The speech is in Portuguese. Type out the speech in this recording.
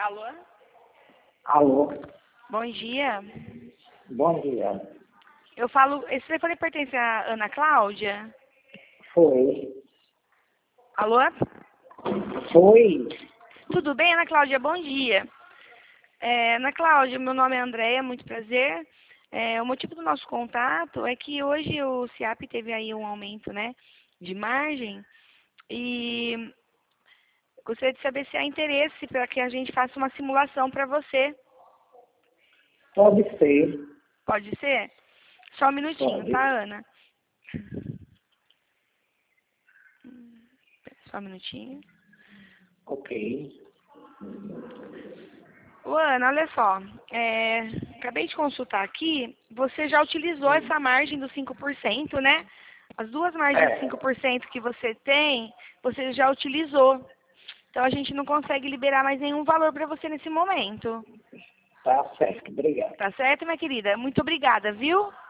Alô? Alô, Bom dia. bom dia. Eu falo, esse telefone pertence à Ana Cláudia? Foi. Alô? Foi. Tudo bem, Ana Cláudia? Bom dia. Ana Cláudia, meu nome é Andréia, muito prazer. O motivo do nosso contato é que hoje o CIAP teve aí um aumento, né, de margem e gostaria de saber se há interesse para que a gente faça uma simulação para você. Pode ser. Pode ser? Só um minutinho, Pode. tá, Ana? Só um minutinho. Ok. Ô, Ana, olha só, acabei de consultar aqui, você já utilizou essa margem dos 5%, né? As duas margens de É, 5% que você tem, você já utilizou. Então a gente não consegue liberar mais nenhum valor para você nesse momento. tá certo. Obrigado. Tá certo, minha querida? Muito obrigada, viu?